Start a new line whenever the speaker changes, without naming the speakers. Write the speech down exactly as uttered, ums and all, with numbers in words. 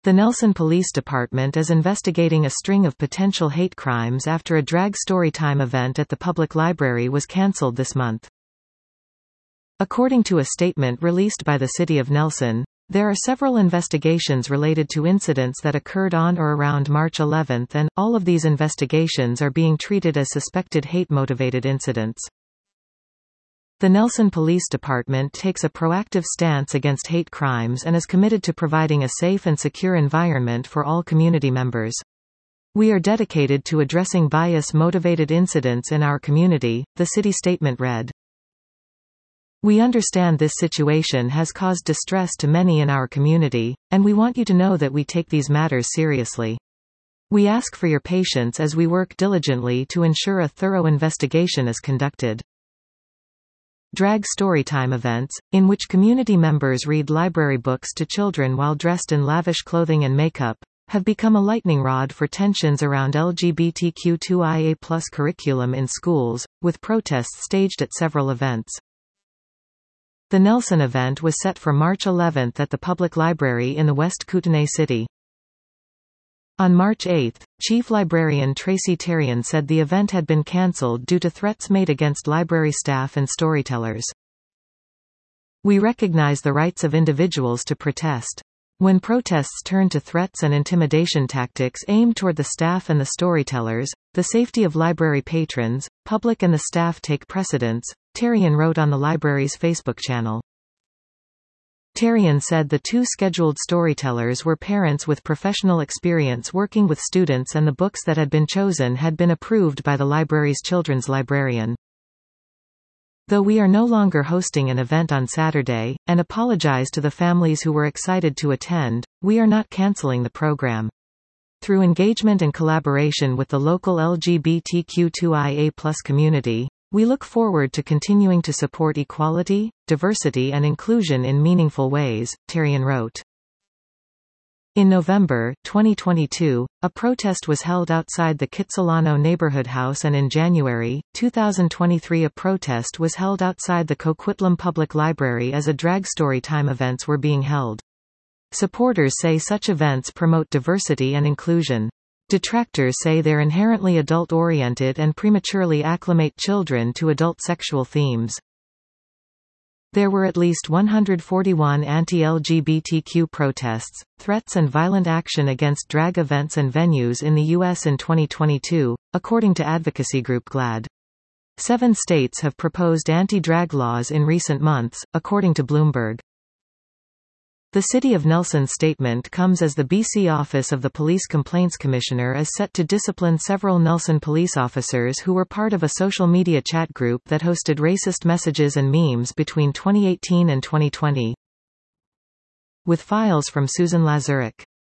The Nelson Police Department is investigating a string of potential hate crimes after a drag storytime event at the public library was cancelled this month. According to a statement released by the City of Nelson, there are several investigations related to incidents that occurred on or around March eleventh, and all of these investigations are being treated as suspected hate-motivated incidents. The Nelson Police Department takes a proactive stance against hate crimes and is committed to providing a safe and secure environment for all community members. We are dedicated to addressing bias-motivated incidents in our community, the city statement read. We understand this situation has caused distress to many in our community, and we want you to know that we take these matters seriously. We ask for your patience as we work diligently to ensure a thorough investigation is conducted. Drag storytime events, in which community members read library books to children while dressed in lavish clothing and makeup, have become a lightning rod for tensions around L G B T Q two I A plus curriculum in schools, with protests staged at several events. The Nelson event was set for March eleventh at the public library in the West Kootenay City. On March eighth, Chief Librarian Tracy Terrian said the event had been cancelled due to threats made against library staff and storytellers. We recognize the rights of individuals to protest. When protests turn to threats and intimidation tactics aimed toward the staff and the storytellers, the safety of library patrons, public and the staff take precedence, Terrian wrote on the library's Facebook channel. Terrian said the two scheduled storytellers were parents with professional experience working with students, and the books that had been chosen had been approved by the library's children's librarian. Though we are no longer hosting an event on Saturday, and apologize to the families who were excited to attend, we are not canceling the program. Through engagement and collaboration with the local L G B T Q two I A plus community, we look forward to continuing to support equality, diversity and inclusion in meaningful ways, Terrian wrote. In November twenty twenty-two, a protest was held outside the Kitsilano neighborhood house, and in January two thousand twenty-three a protest was held outside the Coquitlam Public Library as a drag storytime events were being held. Supporters say such events promote diversity and inclusion. Detractors say they're inherently adult-oriented and prematurely acclimate children to adult sexual themes. There were at least one hundred forty-one anti-L G B T Q protests, threats and violent action against drag events and venues in the U S in twenty twenty-two, according to advocacy group GLAAD. Seven states have proposed anti-drag laws in recent months, according to Bloomberg. The City of Nelson statement comes as the B C Office of the Police Complaints Commissioner is set to discipline several Nelson police officers who were part of a social media chat group that hosted racist messages and memes between twenty eighteen and twenty twenty. With files from Susan Lazurek.